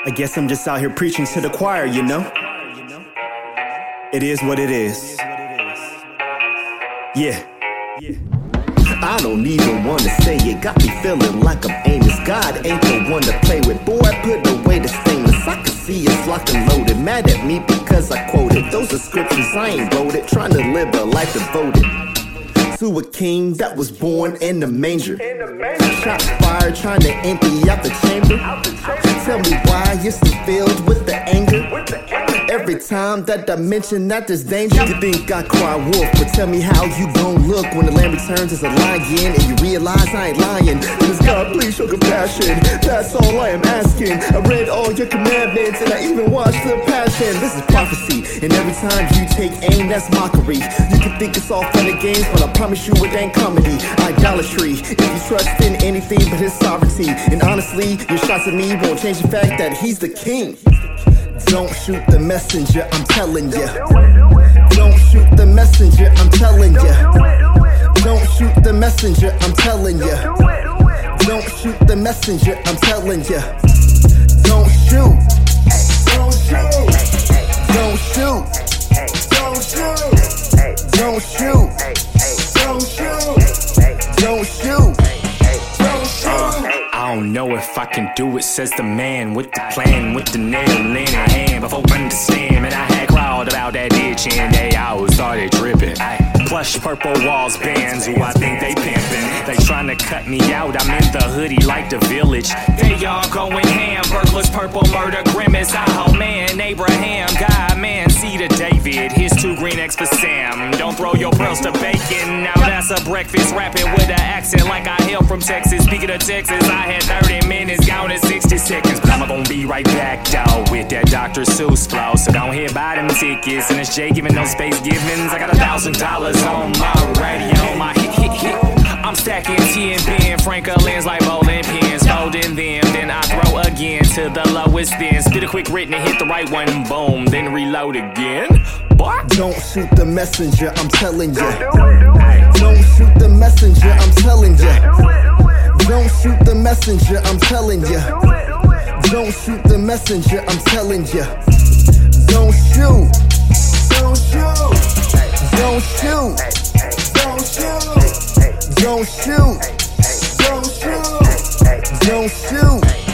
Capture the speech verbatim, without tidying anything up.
I guess I'm just out here preaching to the choir, you know? It is what it is. Yeah. I don't even wanna say it, got me feeling like I'm Amos. God ain't the one to play with. Boy, I put away the stainless. I can see it's locked and loaded. Mad at me because I quoted those are scriptures I ain't wrote it. Trying to live a life devoted to a king that was born in the manger. Shots fired, trying to empty out the chamber. Tell me why you're still filled with the anger. Every time that I mention that there's danger, you think I cry wolf, but tell me how you gon' look when the lamb returns as a lion and you realize I ain't lying. Does God please show compassion? That's all I am asking. I read all your commandments and I even watched the passion. This is prophecy, and every time you take aim, that's mockery. You can think it's all fun and games, but I promise you it ain't comedy. Idolatry, if you trust in anything but his sovereignty. And honestly, your shots at me won't change the fact that he's the king. Don't shoot the messenger, I'm telling ya. Don't shoot the messenger, I'm telling ya. Don't shoot the messenger, I'm telling ya. Don't shoot the messenger, I'm telling ya. Don't shoot. Don't shoot. Don't shoot. Don't shoot. Don't shoot. Don't shoot. Don't shoot. I don't know if I can do it, says the man with the plan, with the nail in her hand. Before I understand, man, I had crawled about that ditch and they all started dripping. I plush purple walls bands, who I think they pimpin'. They tryna cut me out, I'm in the hoodie like the village. They all going ham, burglars, purple murder, grimace. Oh man, Abraham, God, man, see to David. Here's two green eggs for Sam. Don't throw your pearls to bacon. Now that's a breakfast rapping with an accent like I hail from Texas. Speaking of Texas, I had thirty minutes, gone in sixty seconds. But I'm gonna be right back, dawg, with that Doctor Seuss flow. So don't hear buy them tickets. And it's Jay giving no space givings. I got a thousand dollars on my radio, my hit, hit, hit. I'm stacking T and Ben Franklin's like bowling pins, folding them, then I throw again to the lowest then. Spit a quick written and hit the right one, boom, then reload again. What? Don't shoot the messenger, I'm telling ya. Don't shoot the messenger, I'm telling ya. Don't shoot the messenger, I'm telling ya. Don't shoot the messenger, I'm telling ya. Don't shoot. Don't shoot. Don't shoot. Don't shoot. Don't shoot. Don't shoot. Don't shoot.